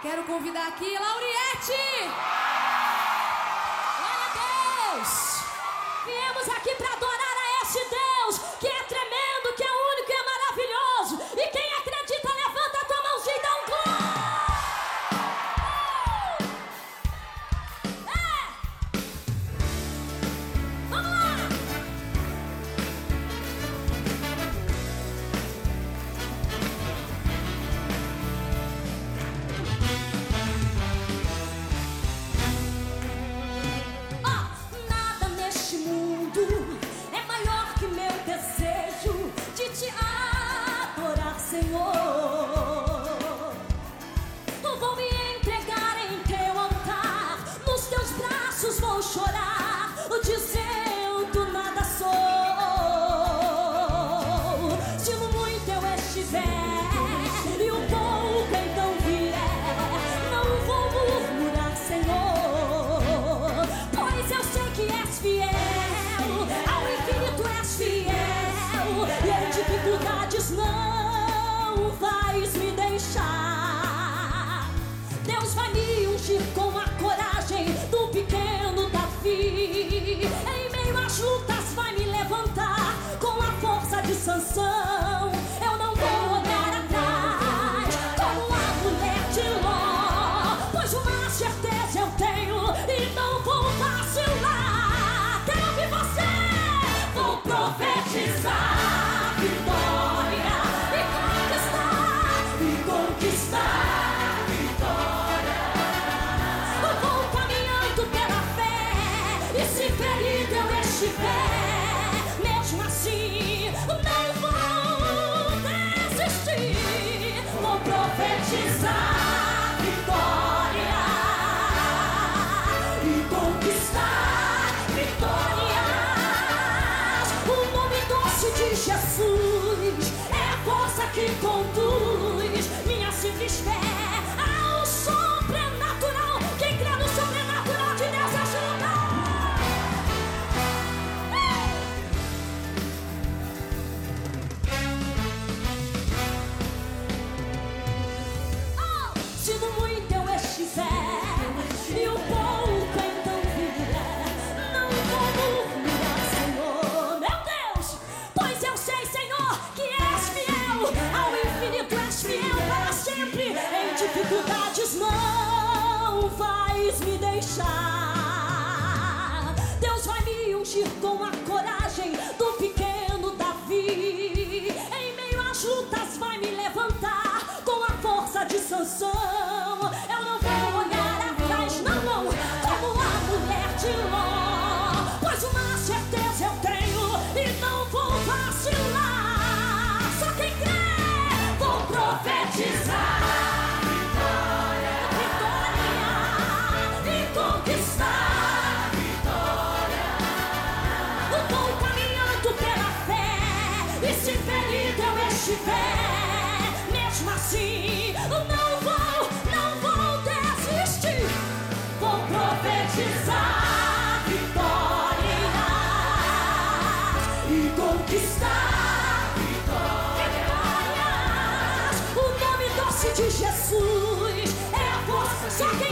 Quero convidar aqui Lauriette! Glória a Deus! Viemos aqui para adorar a esse Deus que é tremendo, que é único e é maravilhoso. E quem acredita, levanta a tua mãozinha e dá um glória! Vamos lá! Nada neste mundo é maior que meu desejo de te adorar, Senhor. Vou me entregar em teu altar, nos teus braços vou chorar, dizendo nada sou. Se no muito eu estiver e um pouco então vier, não vou murmurar, Senhor, pois eu sei que és fiel, ao infinito és fiel, e em dificuldades não vais me deixar. Deus vai me ungir com a coragem do pequeno Davi, em meio às lutas vai me levantar com a força de Sansão. Eu não vou olhar atrás como a mulher de Ló, pois uma certeza eu tenho e não vou vacilar. Quero ouvir você! Vou profetizar vitória e conquistar vitória. Vou caminhando pela fé, e se ferido eu estiver, mesmo assim não vou desistir. Vou profetizar vitória e conquistar vitórias. O nome doce de Jesus é a força que conduz minha simples fé ao sobrenatural. Quem crê no sobrenatural de Deus ajuda. Se no muito eu estiver e o pouco então vier, não vou murmurar, Senhor, meu Deus, pois eu sei, Senhor, que és fiel, ao infinito és fiel para sempre, em dificuldades não vais me deixar. Deus vai me ungir com a coragem do pequeno Davi, em meio às lutas vai me levantar com a força de Sansão. Eu não vou olhar atrás, não, não, como a mulher de Ló, pois uma certeza eu tenho e não vou vacilar. Só quem crê, vou profetizar vitória e conquistar vitória. Vou caminhando pela fé, e se ferido eu estiver, mesmo assim não vou desistir. Vou profetizar vitórias e conquistar vitórias. O nome doce de Jesus é a força. Só quem